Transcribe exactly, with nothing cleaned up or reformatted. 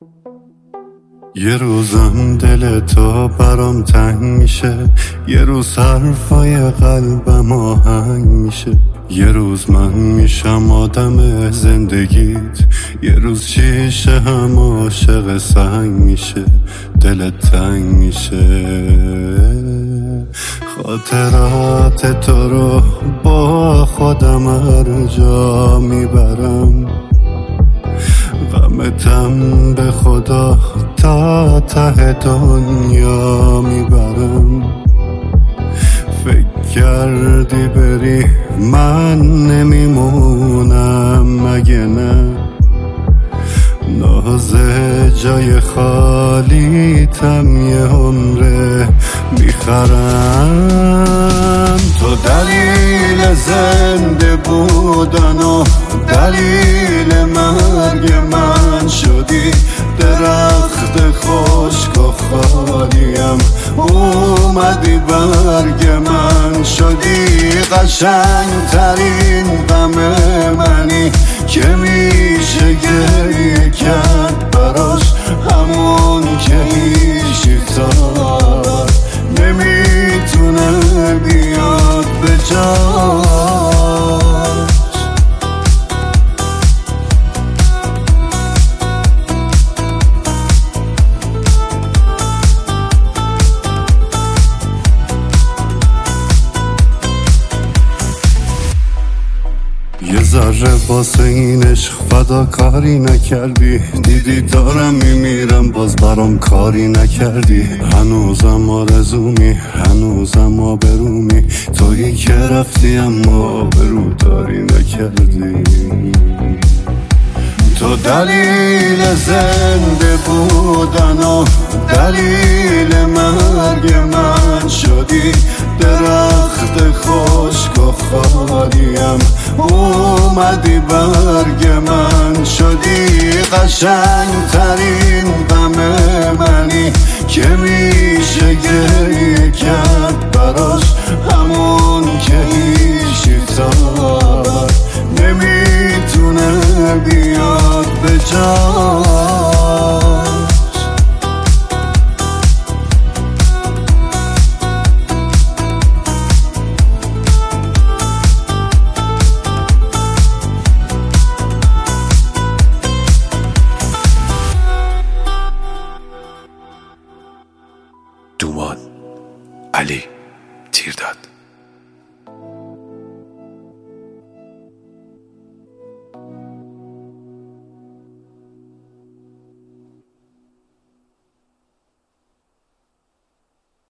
یه روزم دل تو برام تنگ میشه، یه روز حرفای قلبم آهنگ میشه، یه روز من میشم آدم زندگیت، یه روز شیشه هم عاشق سنگ میشه، دلت تنگ میشه. خاطرات تو رو با خودم هر جا میبرم، غمتم به خدا تا ته دنیا میبرم. فکر کردی بری من نمیمونم مگه نه؟ نازه جای خالیتم یه عمره میخرم. تو دلیل زنده بودن و دلیل مرگ من شدی، درخت خشک و خالیم اومدی برگ من شدی. قشنگ ترین غم منی که میشه گریه کرد براش، همون که هیچی تا نمیتونه بیاد به جاش. یه ذره واسه این عشق فدا کاری نکردی، دیدی دارم میمیرم باز برام کاری نکردی. هنوزم آرزومی، هنوزم آبرومی، تویی که رفتی اما آبرو داری نکردی. تو دلیل زنده بودن و دلیل مرگ من شدی، درخت خشک و خالیم اومدی برگ من شدی. قشنگ ترین غم منی که میشه گریه کرد براش، همون که هیچی تا نمیتونه بیاد به جا.